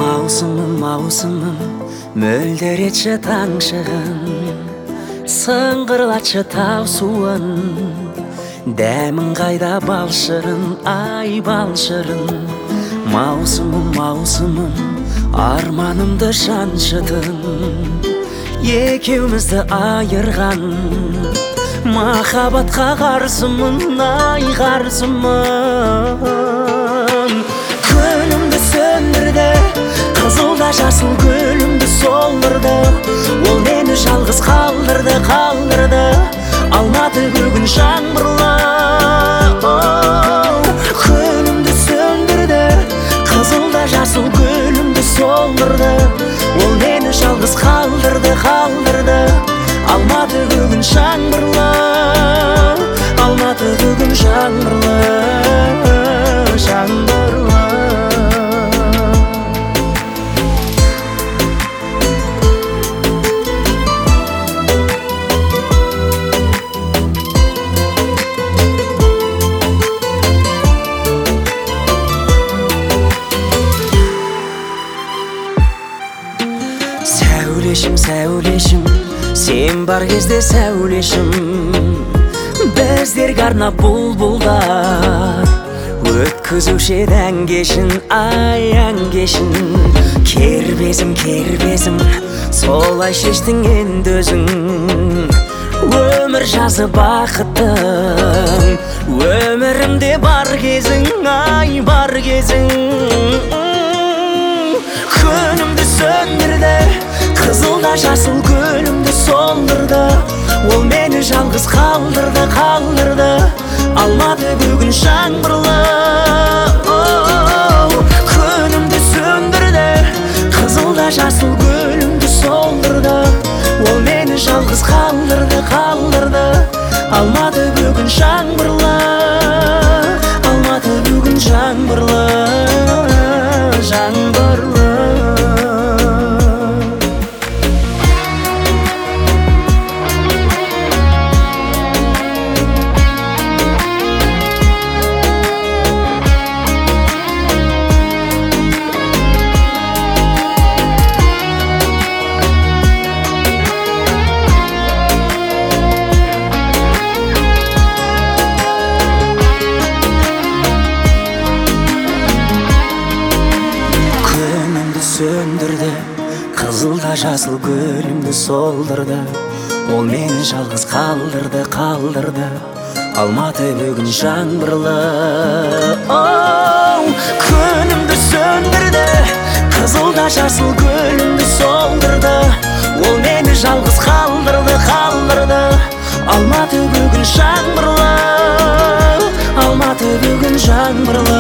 Маусымым, мөлдір етші таң шығын, сыңғырлатшы тау суын, дәмін қайда балшырын, ай балшырын. Маусымым, арманымды жаншыдың, екеумізді айырған, махаббатқа қарсымын, ай қарсымын. Күнімді сөндірді, қызыл да жасыл гүлімді солдырды, ол мені жалғыз қалдырды. Алматы бүгін жаңбырлы. Күнімді сөндірді, қызыл да жасыл гүлімді солдырды, ол мені жалғыз қалдырды. Алматы бүгін жаңбырлы, Алматы бүгін жаңбырлы. Сәулешім, сен бар кезде сәулешім, біздерге арнап бұлбұлдар өткізуші еді ән кешін, ай ән кешін. Кербезім, солай шештің енді өзің, өмір жазы бақыттың, өмірімде бар кезің, ай бар кезің. Күнімді сөндірді, қызыл да жасыл гүлімді солдырды, ол мені жалғыз қалдырды. Алматы бүгін жаңбырлы. Күнімді сөндірді, қызыл да жасыл гүлімді солдырды, ол мені жалғыз қалдырды. Алматы бүгін жаңбырлы, Алматы бүгін жаңбырлы. Сөндірді, қызыл да жасыл гүлімді солдырды, ол мені жалғыз қалдырды. Алматы бүгін жаңбырлы. Күнімді сөндірді, қызыл да жасыл гүлімді солдырды, ол мені жалғыз қалдырды. Алматы бүгін жаңбырлы, Алматы бүгін жаңбырлы.